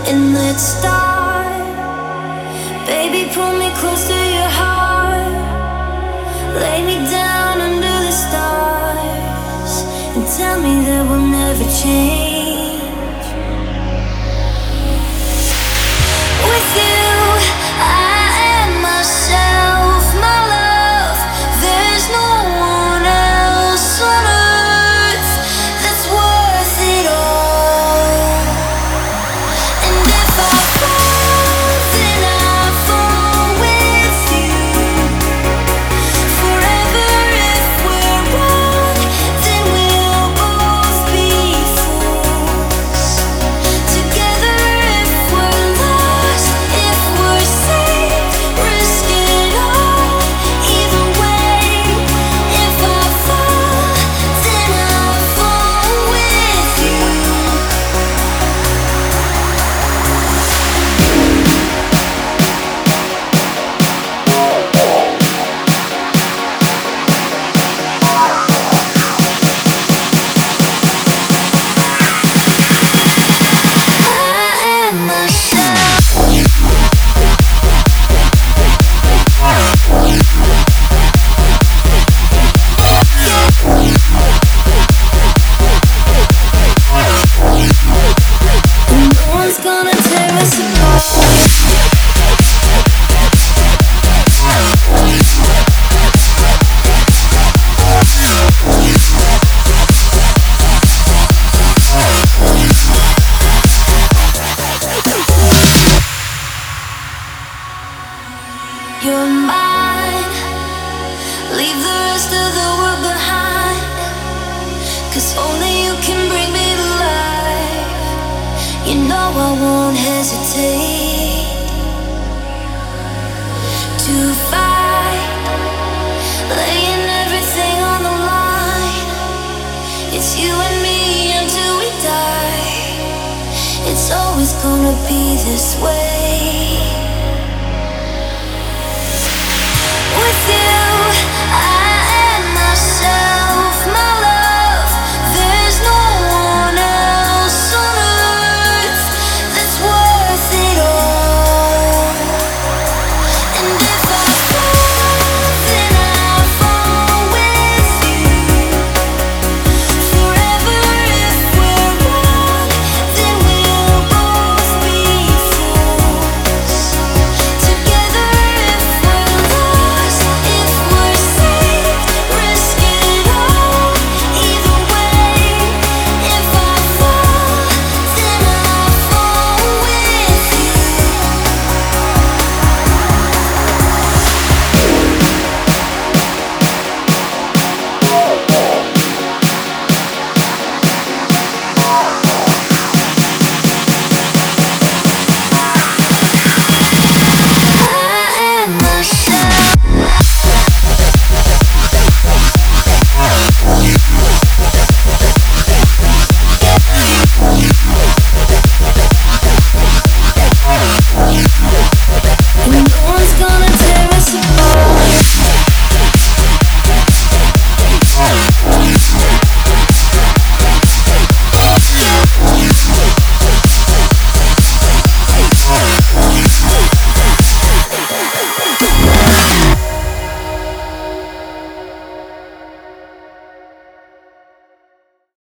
and let's start. Baby, pull me close to your heart. Lay me down under the stars and tell me that we'll never change. With you, I am myself, my love. There's no one else on earth that's worth it all. And if I fall, then I fall with you. Forever if we're wrong, then we'll both be fools. Together if we're lost, if we're safe, risk it all. Either way, if I fall, then I fall with you. I am myself. No one's gonna tear us apart. You're mine. Leave the rest of the world behind. 'Cause only you can bring me to life. You know I won't hesitate to fight, laying everything on the line. It's you and me until we die. It's always gonna be this way.